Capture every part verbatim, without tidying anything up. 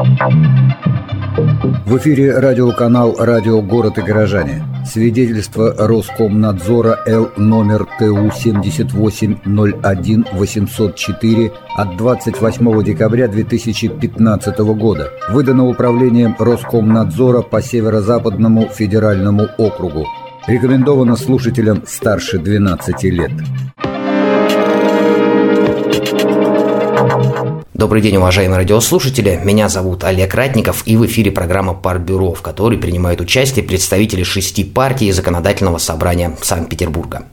В эфире радиоканал «Радио Город и горожане». Свидетельство Роскомнадзора Л номер Т У семьдесят восемь ноль один восемьсот четыре от двадцать восьмого декабря две тысячи пятнадцатого года. Выдано управлением Роскомнадзора по Северо-Западному федеральному округу. Рекомендовано слушателям старше двенадцати лет. Добрый день, уважаемые радиослушатели. Меня зовут Олег Ратников, и в эфире программа «Партбюро», в которой принимают участие представители шести партий Законодательного собрания Санкт-Петербурга.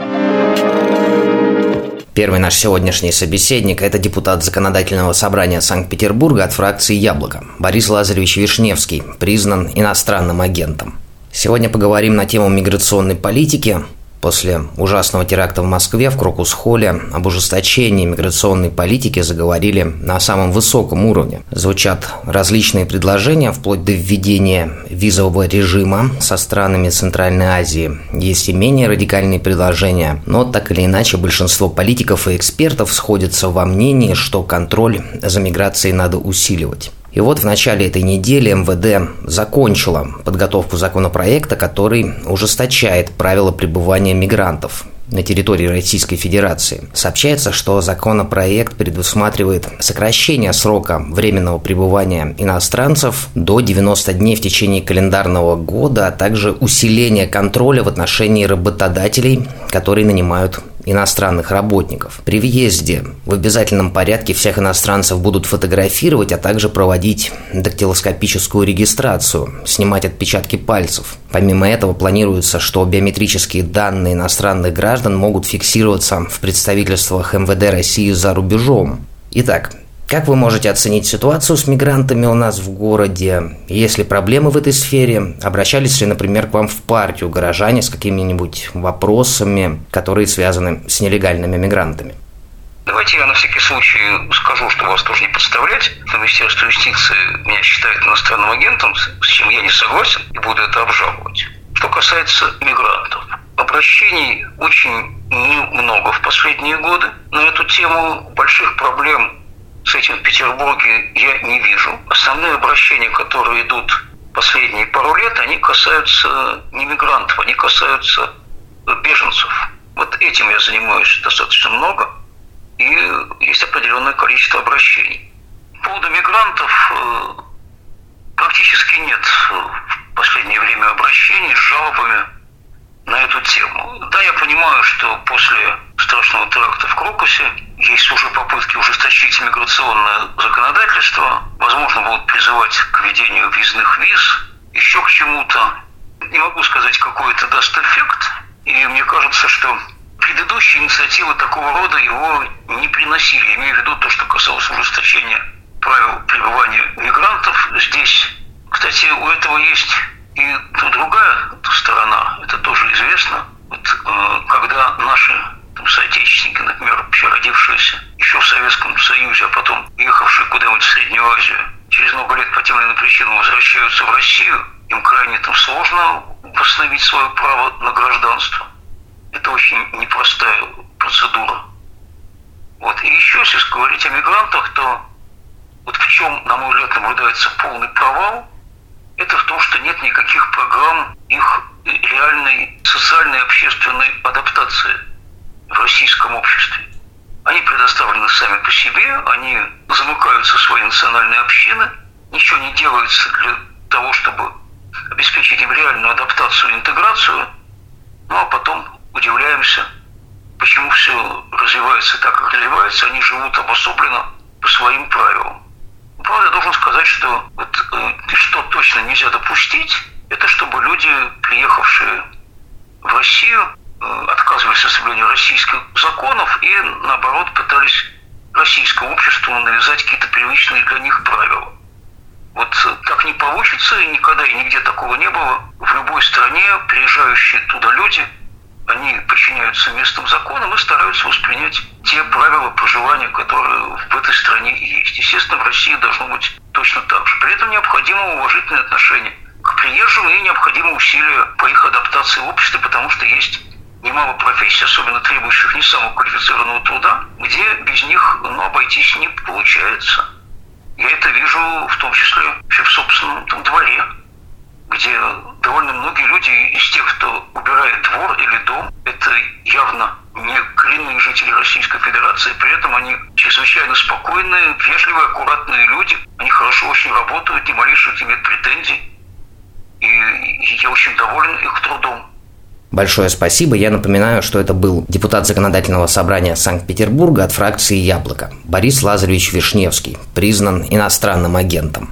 Первый наш сегодняшний собеседник – это депутат Законодательного собрания Санкт-Петербурга от фракции «Яблоко» Борис Лазаревич Вишневский, признан иностранным агентом. Сегодня поговорим на тему миграционной политики. После ужасного теракта в Москве в Крокус-холле об ужесточении миграционной политики заговорили на самом высоком уровне. Звучат различные предложения, вплоть до введения визового режима со странами Центральной Азии. Есть и менее радикальные предложения, но так или иначе большинство политиков и экспертов сходятся во мнении, что контроль за миграцией надо усиливать. И вот в начале этой недели эм вэ дэ закончила подготовку законопроекта, который ужесточает правила пребывания мигрантов на территории Российской Федерации. Сообщается, что законопроект предусматривает сокращение срока временного пребывания иностранцев до девяноста дней в течение календарного года, а также усиление контроля в отношении работодателей, которые нанимают иностранных работников. При въезде в обязательном порядке всех иностранцев будут фотографировать, а также проводить дактилоскопическую регистрацию, снимать отпечатки пальцев. Помимо этого, планируется, что биометрические данные иностранных граждан могут фиксироваться в представительствах эм вэ дэ России за рубежом. Итак, как вы можете оценить ситуацию с мигрантами у нас в городе? Есть ли проблемы в этой сфере? Обращались ли, например, к вам в партию горожане с какими-нибудь вопросами, которые связаны с нелегальными мигрантами? Давайте я на всякий случай скажу, чтобы вас тоже не подставлять. Министерство юстиции меня считает иностранным агентом, с чем я не согласен и буду это обжаловать. Что касается мигрантов. Обращений очень немного в последние годы. На эту тему больших проблем с этим в Петербурге я не вижу. Основные обращения, которые идут последние пару лет, они касаются не мигрантов, они касаются беженцев. Вот этим я занимаюсь достаточно много, и есть определенное количество обращений. По поводу мигрантов практически нет в последнее время обращений с жалобами на эту тему. Да, я понимаю, что после страшного теракта в Крокусе есть уже попытки ужесточить миграционное законодательство. Возможно, будут призывать к введению въездных виз, еще к чему-то. Не могу сказать, какой это даст эффект. И мне кажется, что предыдущие инициативы такого рода его не приносили. Я имею в виду то, что касалось ужесточения правил пребывания мигрантов. Здесь, кстати, у этого есть и другая сторона, это тоже известно. Вот, э, когда наши там, соотечественники, например, вообще родившиеся еще в Советском Союзе, а потом ехавшие куда-нибудь в Среднюю Азию, через много лет по тем или иным причинам возвращаются в Россию, им крайне там сложно восстановить свое право на гражданство. Это очень непростая процедура. Вот. И еще, если говорить о мигрантах, то вот в чем, на мой взгляд, наблюдается полный провал, это в том, что нет никаких программ их реальной социальной и общественной адаптации в российском обществе. Они предоставлены сами по себе, они замыкаются в свои национальные общины, ничего не делается для того, чтобы обеспечить им реальную адаптацию и интеграцию, ну а потом удивляемся, почему все развивается так, как развивается, они живут обособленно по своим правилам. Правда, я должен сказать, что вот, э, что точно нельзя допустить, это чтобы люди, приехавшие в Россию, э, отказывались от соблюдения российских законов и, наоборот, пытались российскому обществу навязать какие-то привычные для них правила. Вот э, так не получится, и никогда и нигде такого не было. В любой стране приезжающие туда люди, они подчиняются местным законам и стараются воспринять те правила проживания, которые в этой стране есть. Естественно, в России должно быть точно так же. При этом необходимо уважительное отношение к приезжим и необходимо усилия по их адаптации в обществе, потому что есть немало профессий, особенно требующих не самого квалифицированного труда, где без них ну, обойтись не получается. Я это вижу в том том числе и в собственном там дворе, где довольно многие люди из тех, кто убирает двор или дом, это явно не коренные жители Российской Федерации, при этом они чрезвычайно спокойные, вежливые, аккуратные люди, они хорошо очень работают, ни малейших имеют претензий, и я очень доволен их трудом. Большое спасибо. Я напоминаю, что это был депутат Законодательного собрания Санкт-Петербурга от фракции «Яблоко» Борис Лазаревич Вишневский, признан иностранным агентом.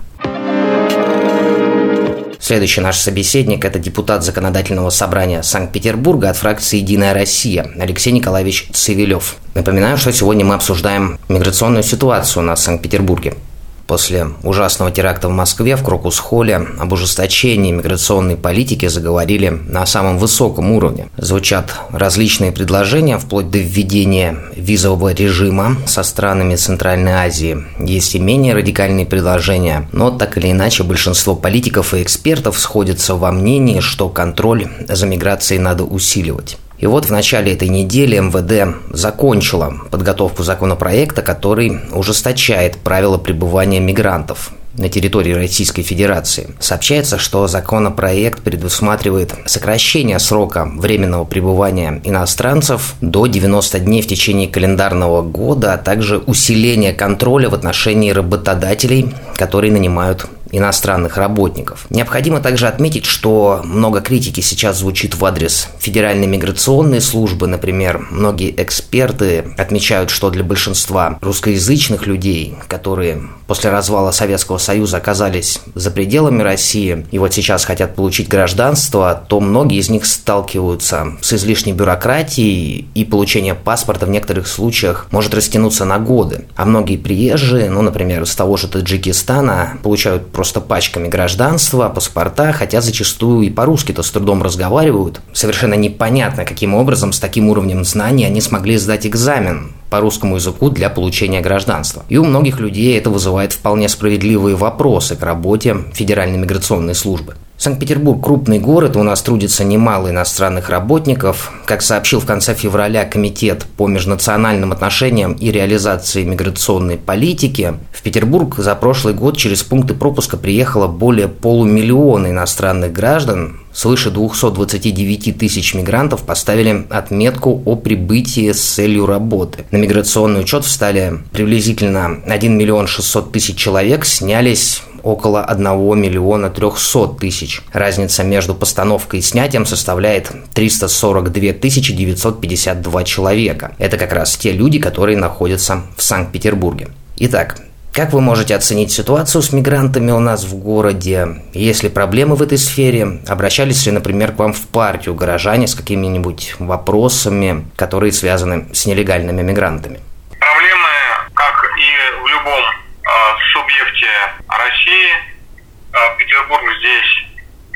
Следующий наш собеседник – это депутат Законодательного собрания Санкт-Петербурга от фракции «Единая Россия» Алексей Николаевич Цивилев. Напоминаю, что сегодня мы обсуждаем миграционную ситуацию у нас в Санкт-Петербурге. После ужасного теракта в Москве в Крокус-холле об ужесточении миграционной политики заговорили на самом высоком уровне. Звучат различные предложения, вплоть до введения визового режима со странами Центральной Азии. Есть и менее радикальные предложения, но так или иначе большинство политиков и экспертов сходятся во мнении, что контроль за миграцией надо усиливать. И вот в начале этой недели эм вэ дэ закончила подготовку законопроекта, который ужесточает правила пребывания мигрантов на территории Российской Федерации. Сообщается, что законопроект предусматривает сокращение срока временного пребывания иностранцев до девяноста дней в течение календарного года, а также усиление контроля в отношении работодателей, которые нанимают иностранных работников. Необходимо также отметить, что много критики сейчас звучит в адрес Федеральной миграционной службы. Например, многие эксперты отмечают, что для большинства русскоязычных людей, которые после развала Советского Союза оказались за пределами России и вот сейчас хотят получить гражданство, то многие из них сталкиваются с излишней бюрократией, и получение паспорта в некоторых случаях может растянуться на годы. А многие приезжие, ну, например, из того же Таджикистана, получают просто пачками гражданства, паспорта, хотя зачастую и по-русски-то с трудом разговаривают. Совершенно непонятно, каким образом с таким уровнем знаний они смогли сдать экзамен по русскому языку для получения гражданства. И у многих людей это вызывает вполне справедливые вопросы к работе Федеральной миграционной службы. Санкт-Петербург – крупный город, у нас трудится немало иностранных работников. Как сообщил в конце февраля Комитет по межнациональным отношениям и реализации миграционной политики, в Петербург за прошлый год через пункты пропуска приехало более полумиллиона иностранных граждан. Свыше двухсот двадцати девяти тысяч мигрантов поставили отметку о прибытии с целью работы. На миграционный учет встали приблизительно один миллион шестьсот тысяч человек, снялись около одного миллиона трехсот тысяч. Разница между постановкой и снятием составляет триста сорок две тысячи девятьсот пятьдесят два человека. Это как раз те люди, которые находятся в Санкт-Петербурге. Итак, как вы можете оценить ситуацию с мигрантами у нас в городе? Есть ли проблемы в этой сфере? Обращались ли, например, к вам в партию горожане с какими-нибудь вопросами, которые связаны с нелегальными мигрантами? Проблемы, как и в любом э, субъекте России, э, Петербург здесь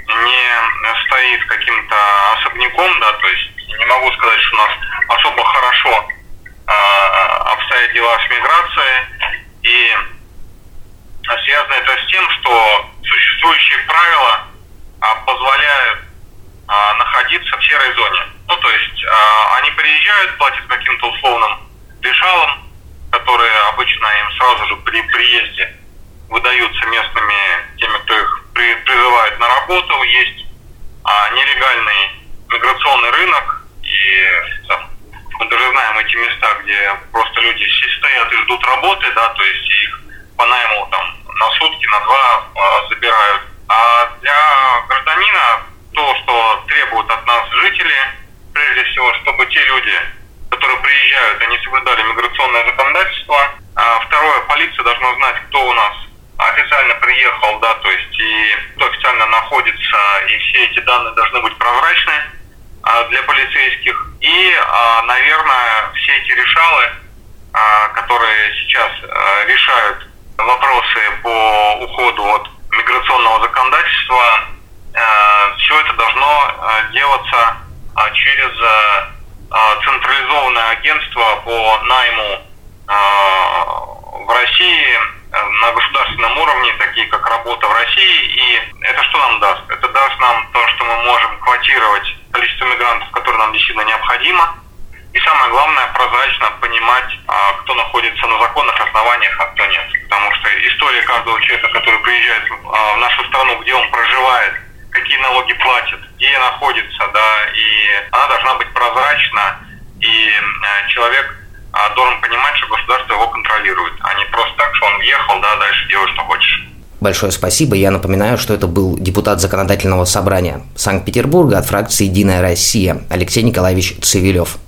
не стоит каким-то особняком, да, то есть не могу сказать, что у нас особо хорошо э, обстоят дела с миграцией. И связано это с тем, что существующие правила а, позволяют а, находиться в серой зоне. Ну, то есть а, они приезжают, платят каким-то условным решалам, которые обычно им сразу же при приезде выдаются местными теми, кто их при, призывает на работу. Есть а, нелегальный миграционный рынок, и там, мы даже знаем эти места, где просто люди стоят и ждут работы, да, то есть их по найму там на сутки, на два э, забирают. А для гражданина то, что требуют от нас жители, прежде всего, чтобы те люди, которые приезжают, они соблюдали миграционное законодательство. А второе, полиция должна знать, кто у нас официально приехал, да, то есть и кто официально находится, и все эти данные должны быть прозрачны для полицейских. И, наверное, все эти решалы, которые сейчас решают вопросы по уходу от миграционного законодательства, все это должно делаться через централизованное агентство по найму в России на государственном уровне, такие как «Работа в России». И это что нам даст? Это даст нам то, что мы можем квотировать количество мигрантов, которое нам действительно необходимо. И самое главное, прозрачно понимать, кто находится на законных основаниях, а кто нет. Потому что история каждого человека, который приезжает налоги платит, где находится, да, и она должна быть прозрачна, и человек должен понимать, что государство его контролирует, а не просто так, что он въехал, да, дальше делай, что хочешь. Большое спасибо. Я напоминаю, что это был депутат Законодательного собрания Санкт-Петербурга от фракции «Единая Россия» Алексей Николаевич Цивилев.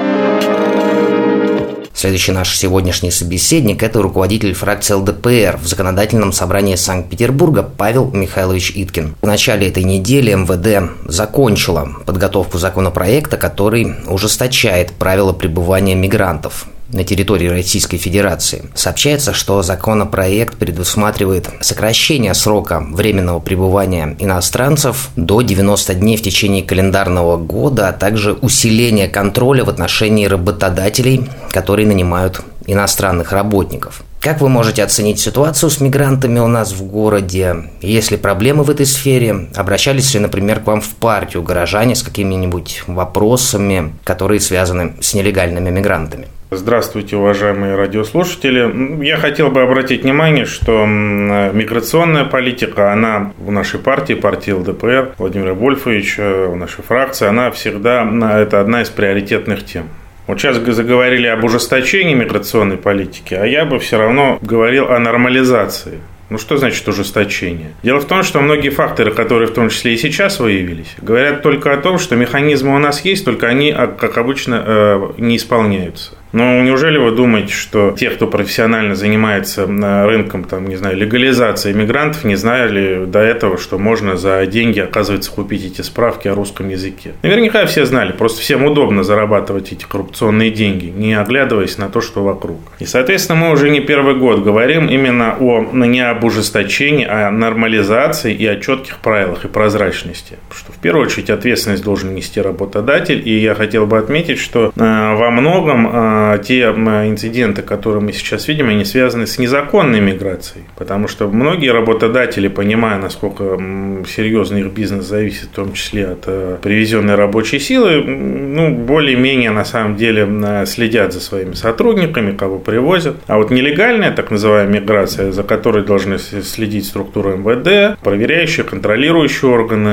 Следующий наш сегодняшний собеседник – это руководитель фракции эл дэ пэ эр в Законодательном собрании Санкт-Петербурга Павел Михайлович Иткин. В начале этой недели эм вэ дэ закончила подготовку законопроекта, который ужесточает правила пребывания мигрантов на территории Российской Федерации. Сообщается, что законопроект предусматривает сокращение срока временного пребывания иностранцев до девяноста дней в течение календарного года, а также усиление контроля в отношении работодателей, которые нанимают иностранных работников. Как вы можете оценить ситуацию с мигрантами у нас в городе? Есть ли проблемы в этой сфере? Обращались ли, например, к вам в партию горожане с какими-нибудь вопросами, которые связаны с нелегальными мигрантами? Здравствуйте, уважаемые радиослушатели. Я хотел бы обратить внимание, что миграционная политика, она в нашей партии, партии эл дэ пэ эр, Владимира Вольфовича, в нашей фракции, она всегда, это одна из приоритетных тем. Вот сейчас заговорили об ужесточении миграционной политики, а я бы все равно говорил о нормализации. Ну, что значит ужесточение? Дело в том, что многие факторы, которые в том числе и сейчас выявились, говорят только о том, что механизмы у нас есть, только они, как обычно, не исполняются. Но неужели вы думаете, что те, кто профессионально занимается рынком, там, не знаю, легализации мигрантов, не знали до этого, что можно за деньги, оказывается, купить эти справки о русском языке? Наверняка все знали, просто всем удобно зарабатывать эти коррупционные деньги, не оглядываясь на то, что вокруг. И, соответственно, мы уже не первый год говорим именно о, не об ужесточении, а о нормализации и о четких правилах и прозрачности. Потому что, в первую очередь, ответственность должен нести работодатель. И я хотел бы отметить, что во многом те инциденты, которые мы сейчас видим, они связаны с незаконной миграцией. Потому что многие работодатели, понимая, насколько серьезно их бизнес зависит, в том числе от привезенной рабочей силы, ну, более-менее на самом деле следят за своими сотрудниками, кого привозят. А вот нелегальная, так называемая миграция, за которой должны следить структуры эм вэ дэ, проверяющие, контролирующие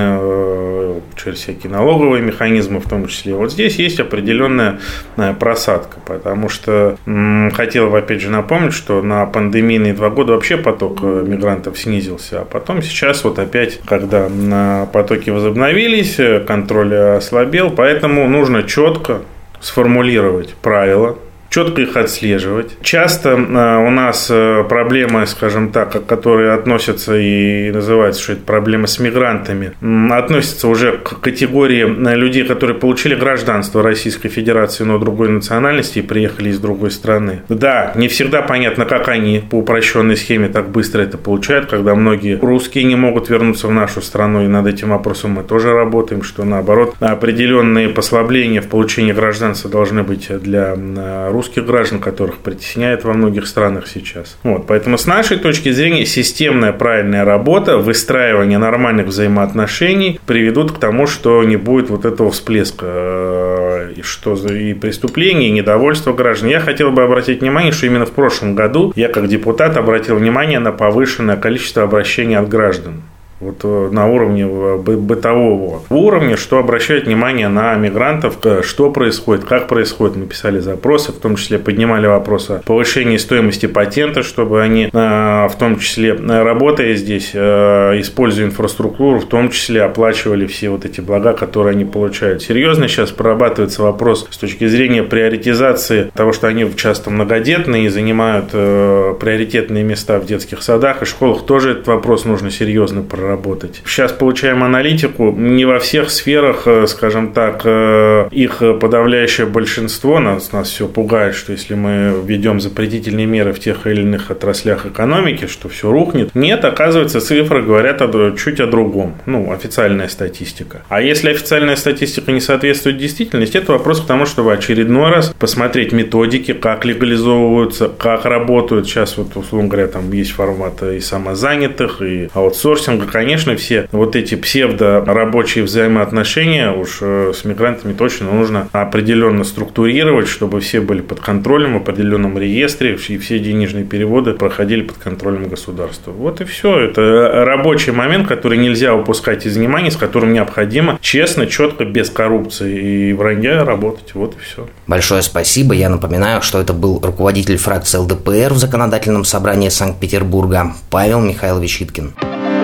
органы, через всякие налоговые механизмы в том числе. Вот здесь есть определенная просадка. Потому что м, хотел, опять же, напомнить, что на пандемийные два года вообще поток мигрантов снизился. А потом сейчас вот опять, когда потоки возобновились, контроль ослабел. Поэтому нужно четко сформулировать правила, четко их отслеживать. Часто у нас проблемы, скажем так, которые относятся и называются, что это проблемы с мигрантами, относятся уже к категории людей, которые получили гражданство Российской Федерации, но другой национальности и приехали из другой страны. Да, не всегда понятно, как они по упрощенной схеме так быстро это получают, когда многие русские не могут вернуться в нашу страну, и над этим вопросом мы тоже работаем, что наоборот определенные послабления в получении гражданства должны быть для русских русских граждан, которых притесняют во многих странах сейчас. Вот, поэтому с нашей точки зрения системная правильная работа, выстраивание нормальных взаимоотношений приведут к тому, что не будет вот этого всплеска и, что, и преступлений, и недовольства граждан. Я хотел бы обратить внимание, что именно в прошлом году я как депутат обратил внимание на повышенное количество обращений от граждан. Вот на уровне бытового уровня, что обращает внимание на мигрантов, что происходит, как происходит. Мы писали запросы, в том числе поднимали вопрос о повышении стоимости патента, чтобы они, в том числе работая здесь, используя инфраструктуру, в том числе оплачивали все вот эти блага, которые они получают. Серьезно сейчас прорабатывается вопрос с точки зрения приоритизации того, что они часто многодетные и занимают приоритетные места в детских садах и школах. Тоже этот вопрос нужно серьезно проработать. Работать. Сейчас получаем аналитику, не во всех сферах, скажем так, их подавляющее большинство, нас, нас все пугает, что если мы введем запретительные меры в тех или иных отраслях экономики, что все рухнет. Нет, оказывается, цифры говорят о, чуть о другом, ну, официальная статистика. А если официальная статистика не соответствует действительности, это вопрос к тому, чтобы очередной раз посмотреть методики, как легализовываются, как работают. Сейчас, вот, условно говоря, там есть формат и самозанятых, и аутсорсинга. конечно, все вот эти псевдорабочие взаимоотношения уж с мигрантами точно нужно определенно структурировать, чтобы все были под контролем в определенном реестре, и все денежные переводы проходили под контролем государства. Вот и все. Это рабочий момент, который нельзя упускать из внимания, с которым необходимо честно, четко, без коррупции и вранья работать. Вот и все. Большое спасибо. Я напоминаю, что это был руководитель фракции эл дэ пэ эр в Законодательном собрании Санкт-Петербурга Павел Михайлович Иткин.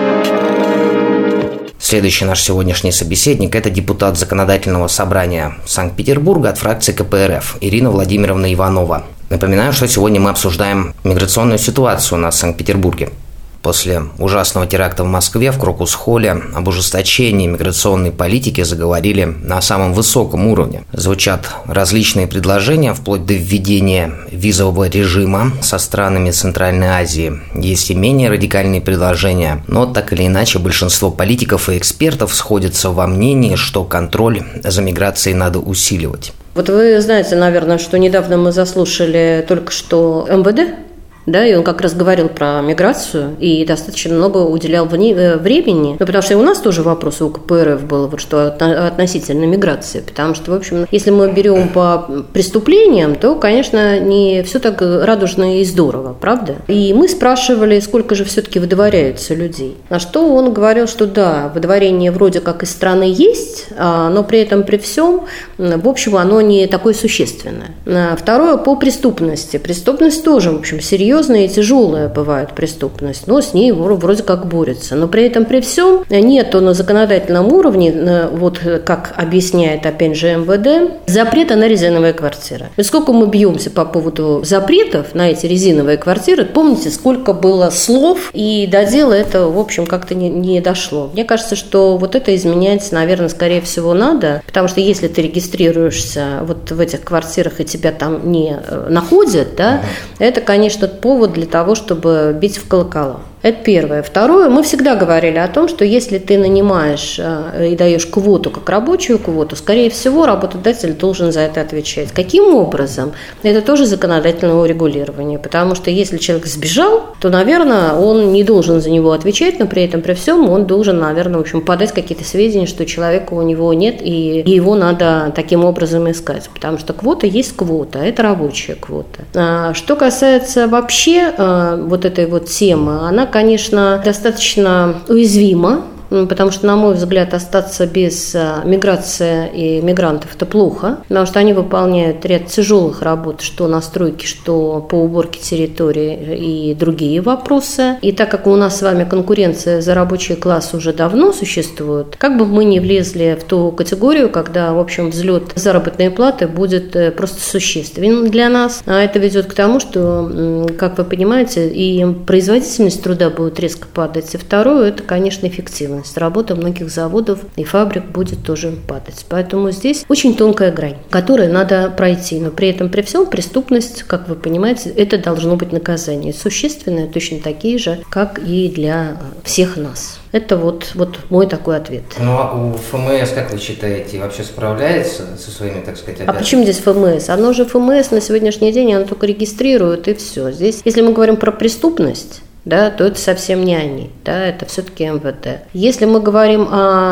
Следующий наш сегодняшний собеседник – это депутат Законодательного собрания Санкт-Петербурга от фракции ка пэ эр эф Ирина Владимировна Иванова. Напоминаю, что сегодня мы обсуждаем миграционную ситуацию у нас в Санкт-Петербурге. После ужасного теракта в Москве в Крокус-холле об ужесточении миграционной политики заговорили на самом высоком уровне. Звучат различные предложения, вплоть до введения визового режима со странами Центральной Азии. Есть и менее радикальные предложения, но так или иначе большинство политиков и экспертов сходятся во мнении, что контроль за миграцией надо усиливать. Вот вы знаете, наверное, что недавно мы заслушали только что эм вэ дэ. Да, и он как раз говорил про миграцию и достаточно много уделял времени, ну, потому что и у нас тоже вопрос у ка пэ эр эф был, вот, что относительно миграции, потому что, в общем, если мы берем по преступлениям, то, конечно, не все так радужно и здорово, правда? И мы спрашивали, сколько же все-таки выдворяются людей. На что он говорил, что да, выдворение вроде как из страны есть, но при этом при всем, в общем, оно не такое существенное. Второе, по преступности. Преступность тоже, в общем, серьезная и тяжелая бывает преступность, но с ней вроде как борются. Но при этом при всем нету на законодательном уровне, вот как объясняет опять же эм вэ дэ, запрета на резиновые квартиры. И сколько мы бьемся по поводу запретов на эти резиновые квартиры, помните, сколько было слов, и до дела это, в общем, как-то не, не дошло. Мне кажется, что вот это изменять, наверное, скорее всего надо, потому что если ты регистрируешься вот в этих квартирах и тебя там не находят, да, это, конечно, повод для того, чтобы бить в колокола. Это первое. Второе, мы всегда говорили о том, что если ты нанимаешь и даешь квоту как рабочую квоту, скорее всего, работодатель должен за это отвечать. Каким образом? Это тоже законодательное урегулирование, потому что если человек сбежал, то, наверное, он не должен за него отвечать, но при этом при всем он должен, наверное, в общем, подать какие-то сведения, что человека у него нет, и его надо таким образом искать, потому что квота есть квота, это рабочая квота. Что касается вообще вот этой вот темы, она, конечно, достаточно уязвима, потому что, на мой взгляд, остаться без миграции и мигрантов – это плохо, потому что они выполняют ряд тяжелых работ, что на стройке, что по уборке территории и другие вопросы. И так как у нас с вами конкуренция за рабочий класс уже давно существует, как бы мы ни влезли в ту категорию, когда, в общем, взлет заработной платы будет просто существенен для нас, а это ведет к тому, что, как вы понимаете, и производительность труда будет резко падать, и второе – это, конечно, эффективность. Работа многих заводов и фабрик будет тоже падать. Поэтому здесь очень тонкая грань, которую надо пройти. Но при этом, при всем, преступность, как вы понимаете, это должно быть наказание. Существенное, точно такие же, как и для всех нас. Это вот, вот мой такой ответ. Ну, а у эф эм эс, как вы считаете, вообще справляется со своими, так сказать, обязанностями? А почему здесь эф эм эс? Оно же эф эм эс на сегодняшний день, оно только регистрирует, и все. Здесь, если мы говорим про преступность, да, то это совсем не они, да, это все-таки эм вэ дэ. Если мы говорим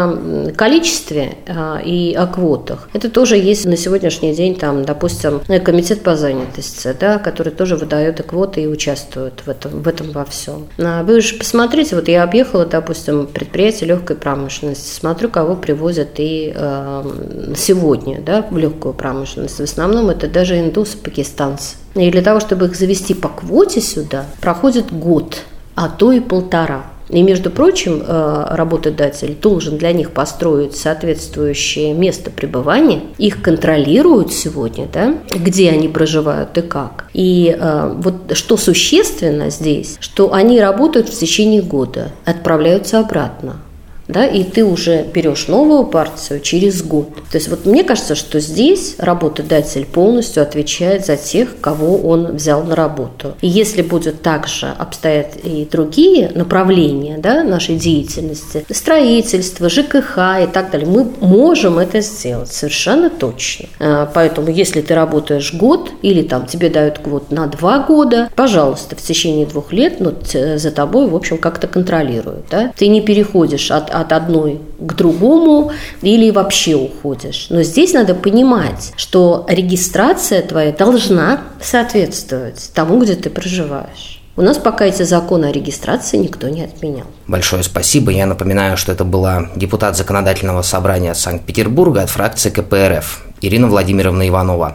о количестве а, и о квотах, это тоже есть на сегодняшний день, там, допустим, комитет по занятости, да, который тоже выдает и квоты и участвует в этом, в этом во всем. А вы же посмотрите, вот я объехала, допустим, предприятие легкой промышленности, смотрю, кого привозят и э, сегодня, да, в легкую промышленность. В основном это даже индусы, пакистанцы. И для того, чтобы их завести по квоте сюда, проходит год, а то и полтора. И, между прочим, работодатель должен для них построить соответствующее место пребывания. Их контролируют сегодня, да, где они проживают и как. И вот что существенно здесь, что они работают в течение года, отправляются обратно. да, и ты уже берешь новую партию через год. То есть вот мне кажется, что здесь работодатель полностью отвечает за тех, кого он взял на работу. И если будет также обстоять и другие направления, да, нашей деятельности, строительство, ЖКХ и так далее, мы можем это сделать совершенно точно. Поэтому если ты работаешь год или там тебе дают год на два года, пожалуйста, в течение двух лет ну, за тобой, в общем, как-то контролируют. Да? Ты не переходишь от, от одной к другому или вообще уходишь. Но здесь надо понимать, что регистрация твоя должна соответствовать тому, где ты проживаешь. У нас пока эти законы о регистрации никто не отменял. Большое спасибо. Я напоминаю, что это была депутат Законодательного собрания Санкт-Петербурга от фракции ка пэ эр эф Ирина Владимировна Иванова.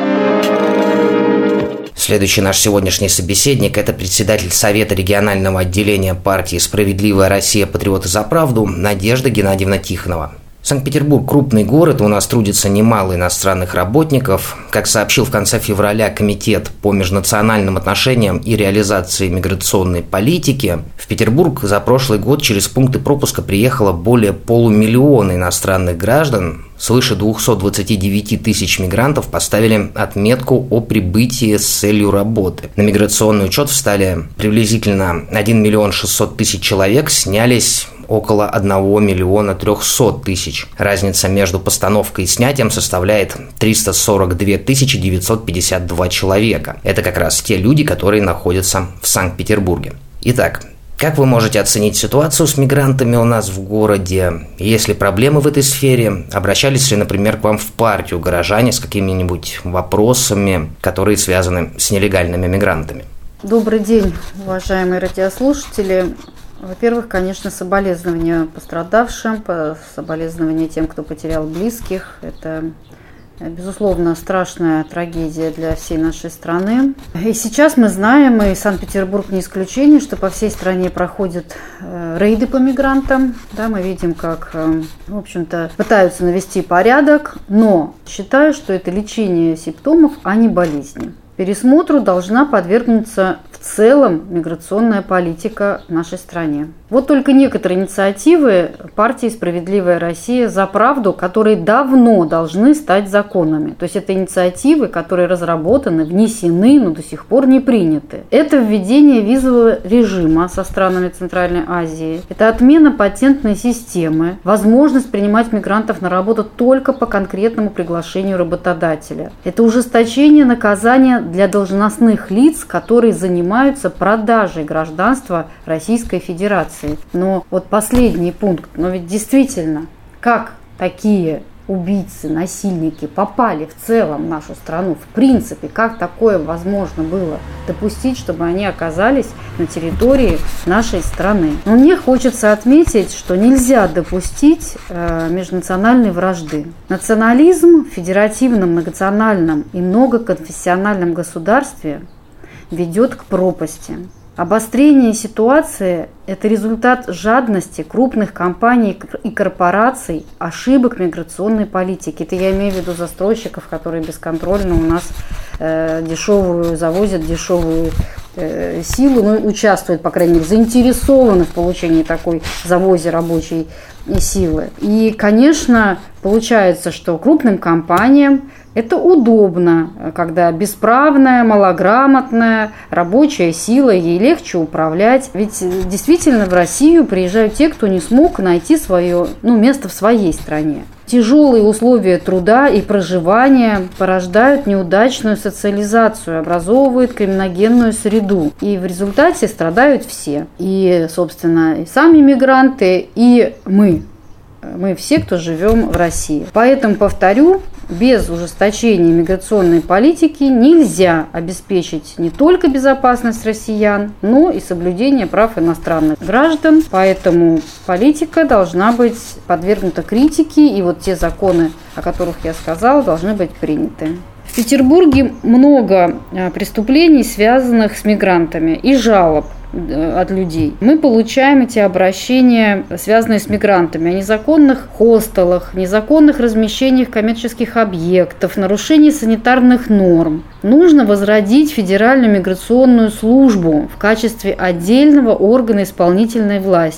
Следующий наш сегодняшний собеседник – это председатель Совета регионального отделения партии «Справедливая Россия. Патриоты за правду» Надежда Геннадьевна Тихонова. Санкт-Петербург – крупный город, у нас трудится немало иностранных работников. Как сообщил в конце февраля Комитет по межнациональным отношениям и реализации миграционной политики, в Петербург за прошлый год через пункты пропуска приехало более полумиллиона иностранных граждан. Свыше двести двадцать девять тысяч мигрантов поставили отметку о прибытии с целью работы. На миграционный учет встали приблизительно один миллион шестьсот тысяч человек, снялись около одного миллиона трехсот тысяч. Разница между постановкой и снятием составляет триста сорок две тысячи девятьсот пятьдесят два человека. Это как раз те люди, которые находятся в Санкт-Петербурге. Итак, как вы можете оценить ситуацию с мигрантами у нас в городе? Есть ли проблемы в этой сфере? Обращались ли, например, к вам в партию горожане с какими-нибудь вопросами, которые связаны с нелегальными мигрантами? Добрый день, уважаемые радиослушатели. Во-первых, конечно, соболезнования пострадавшим, соболезнования тем, кто потерял близких. Это, безусловно, страшная трагедия для всей нашей страны. И сейчас мы знаем, и Санкт-Петербург не исключение, что по всей стране проходят рейды по мигрантам. Да, мы видим, как, в общем-то, пытаются навести порядок, но считаю, что это лечение симптомов, а не болезни. Пересмотру должна подвергнуться в целом миграционная политика в нашей стране. Вот только некоторые инициативы партии «Справедливая Россия за правду», которые давно должны стать законами. То есть это инициативы, которые разработаны, внесены, но до сих пор не приняты. Это введение визового режима со странами Центральной Азии. Это отмена патентной системы, возможность принимать мигрантов на работу только по конкретному приглашению работодателя. Это ужесточение наказания для должностных лиц, которые занимаются продажей гражданства Российской Федерации. Но вот последний пункт, но ведь действительно, как такие убийцы, насильники попали в целом в нашу страну, в принципе, как такое возможно было допустить, чтобы они оказались на территории нашей страны. Но мне хочется отметить, что нельзя допустить э, межнациональной вражды. Национализм в федеративном, многонациональном и многоконфессиональном государстве ведет к пропасти. Обострение ситуации – это результат жадности крупных компаний и корпораций, ошибок миграционной политики. Это я имею в виду застройщиков, которые бесконтрольно у нас э, дешевую завозят, дешевую э, силу, ну, участвуют, по крайней мере, заинтересованы в получении такой завозе рабочей силы. И, конечно, получается, что крупным компаниям это удобно, когда бесправная, малограмотная рабочая сила, ей легче управлять. Ведь действительно в Россию приезжают те, кто не смог найти свое, ну, место в своей стране. Тяжелые условия труда и проживания порождают неудачную социализацию, образовывают криминогенную среду. И в результате страдают все. И, собственно, и сами мигранты, и мы. Мы все, кто живем в России. Поэтому, повторю, без ужесточения миграционной политики нельзя обеспечить не только безопасность россиян, но и соблюдение прав иностранных граждан. Поэтому политика должна быть подвергнута критике, и вот те законы, о которых я сказала, должны быть приняты. В Петербурге много преступлений, связанных с мигрантами, и жалоб от людей. Мы получаем эти обращения, связанные с мигрантами, о незаконных хостелах, незаконных размещениях коммерческих объектов, нарушении санитарных норм. Нужно возродить Федеральную миграционную службу в качестве отдельного органа исполнительной власти.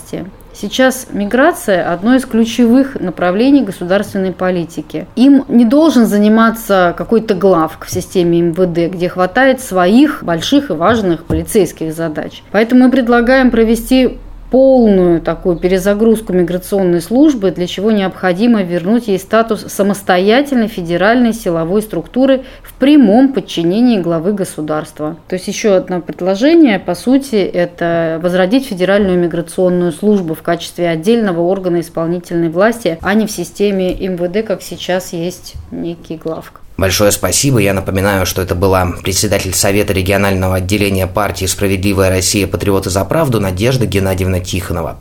Сейчас миграция – одно из ключевых направлений государственной политики. Им не должен заниматься какой-то главк в системе эм вэ дэ, где хватает своих больших и важных полицейских задач. Поэтому мы предлагаем провести полную такую перезагрузку миграционной службы, для чего необходимо вернуть ей статус самостоятельной федеральной силовой структуры в прямом подчинении главы государства. То есть еще одно предложение, по сути, это возродить федеральную миграционную службу в качестве отдельного органа исполнительной власти, а не в системе эм вэ дэ, как сейчас есть некий главк. Большое спасибо. Я напоминаю, что это была председатель Совета регионального отделения партии «Справедливая Россия. Патриоты за правду» Надежда Геннадьевна Тихонова.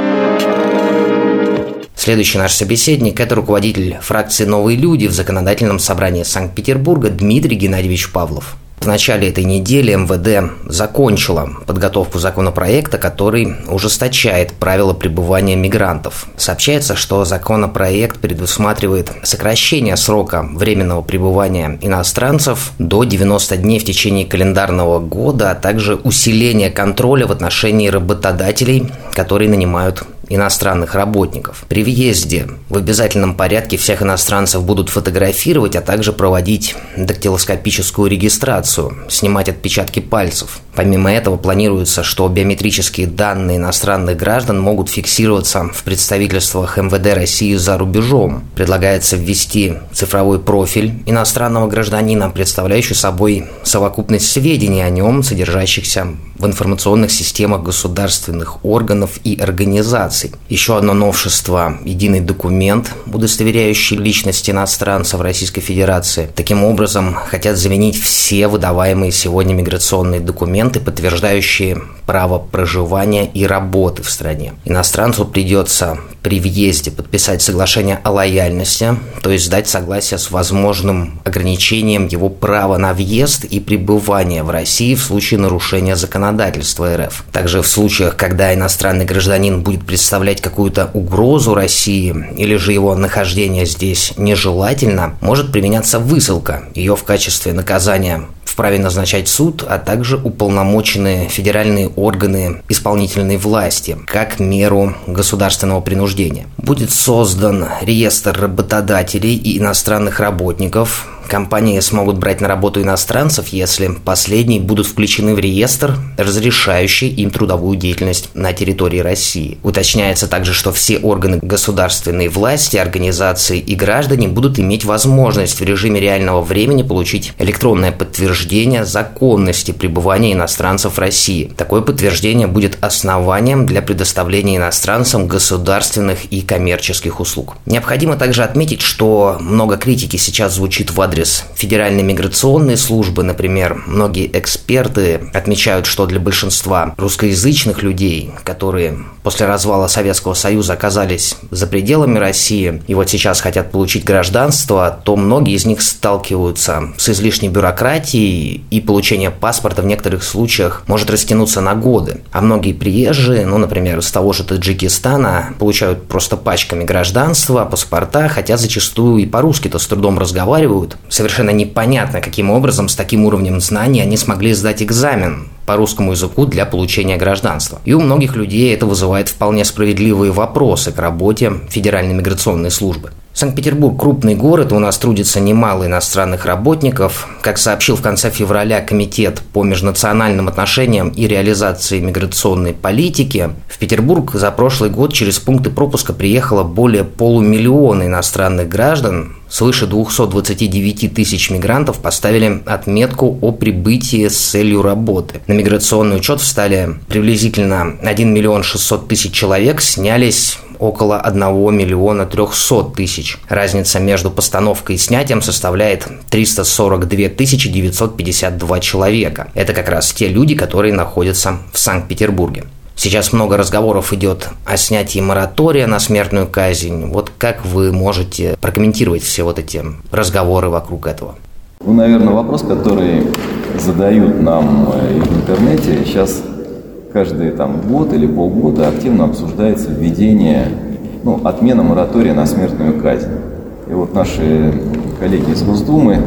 Следующий наш собеседник – это руководитель фракции «Новые люди» в Законодательном собрании Санкт-Петербурга Дмитрий Геннадьевич Павлов. В начале этой недели эм вэ дэ закончила подготовку законопроекта, который ужесточает правила пребывания мигрантов. Сообщается, что законопроект предусматривает сокращение срока временного пребывания иностранцев до девяноста дней в течение календарного года, а также усиление контроля в отношении работодателей, которые нанимают иностранных работников. При въезде в обязательном порядке всех иностранцев будут фотографировать, а также проводить дактилоскопическую регистрацию, снимать отпечатки пальцев. Помимо этого, планируется, что биометрические данные иностранных граждан могут фиксироваться в представительствах эм вэ дэ России за рубежом. Предлагается ввести цифровой профиль иностранного гражданина, представляющий собой совокупность сведений о нем, содержащихся в информационных системах государственных органов и организаций. Еще одно новшество – единый документ, удостоверяющий личность иностранца в Российской Федерации. Таким образом, хотят заменить все выдаваемые сегодня миграционные документы, подтверждающие право проживания и работы в стране. Иностранцу придется при въезде подписать соглашение о лояльности, то есть дать согласие с возможным ограничением его права на въезд и пребывание в России в случае нарушения законодательства эр эф. Также в случаях, когда иностранный гражданин будет представлять какую-то угрозу России или же его нахождение здесь нежелательно, может применяться высылка. Ее в качестве наказания вправе назначать суд, а также уполномоченные федеральные органы исполнительной власти, как меру государственного принуждения. Будет создан реестр работодателей и иностранных работников. Компании смогут брать на работу иностранцев, если последние будут включены в реестр, разрешающий им трудовую деятельность на территории России. Уточняется также, что все органы государственной власти, организации и граждане будут иметь возможность в режиме реального времени получить электронное подтверждение законности пребывания иностранцев в России. Такое подтверждение будет основанием для предоставления иностранцам государственных и коммерческих услуг. Необходимо также отметить, что много критики сейчас звучит в адрес Федеральной миграционной службы. Например, многие эксперты отмечают, что для большинства русскоязычных людей, которые после развала Советского Союза оказались за пределами России и вот сейчас хотят получить гражданство, то многие из них сталкиваются с излишней бюрократией, и получение паспорта в некоторых случаях может растянуться на годы. А многие приезжие, ну, например, из того же Таджикистана, получают просто пачками гражданства, паспорта, хотя зачастую и по-русски-то с трудом разговаривают. Совершенно непонятно, каким образом с таким уровнем знаний они смогли сдать экзамен по русскому языку для получения гражданства. И у многих людей это вызывает вполне справедливые вопросы к работе Федеральной миграционной службы. Санкт-Петербург – крупный город, у нас трудится немало иностранных работников. Как сообщил в конце февраля Комитет по межнациональным отношениям и реализации миграционной политики, в Петербург за прошлый год через пункты пропуска приехало более полумиллиона иностранных граждан. Свыше двести двадцать девять тысяч мигрантов поставили отметку о прибытии с целью работы. На миграционный учет встали приблизительно один миллион шестьсот тысяч человек, снялись около одного миллиона трехсот тысяч. Разница между постановкой и снятием составляет триста сорок две тысячи девятьсот пятьдесят два человека. Это как раз те люди, которые находятся в Санкт-Петербурге. Сейчас много разговоров идет о снятии моратория на смертную казнь. Вот как вы можете прокомментировать все вот эти разговоры вокруг этого? Ну, наверное, вопрос, который задают нам и в интернете, сейчас каждый там год или полгода активно обсуждается введение, ну, отмена моратория на смертную казнь. И вот наши коллеги из Госдумы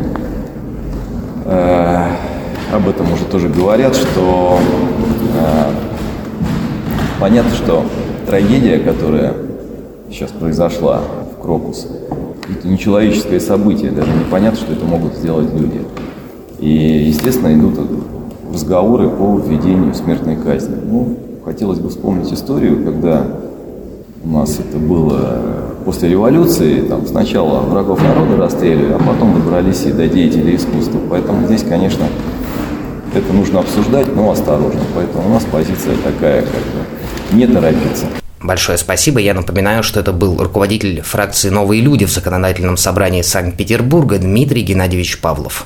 э, об этом уже тоже говорят, что э, понятно, что трагедия, которая сейчас произошла в Крокус, это нечеловеческое событие, даже непонятно, что это могут сделать люди. И, естественно, идут разговоры по введению смертной казни. Ну, хотелось бы вспомнить историю, когда у нас это было после революции, там сначала врагов народа расстреливали, а потом добрались и до деятелей искусства. Поэтому здесь, конечно, это нужно обсуждать, но осторожно. Поэтому у нас позиция такая, как бы не торопиться. Большое спасибо. Я напоминаю, что это был руководитель фракции «Новые люди» в Законодательном собрании Санкт-Петербурга Дмитрий Геннадьевич Павлов.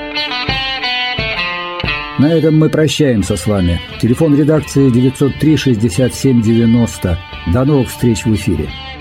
На этом мы прощаемся с вами. Телефон редакции девятьсот три шестьдесят семь девяносто. До новых встреч в эфире.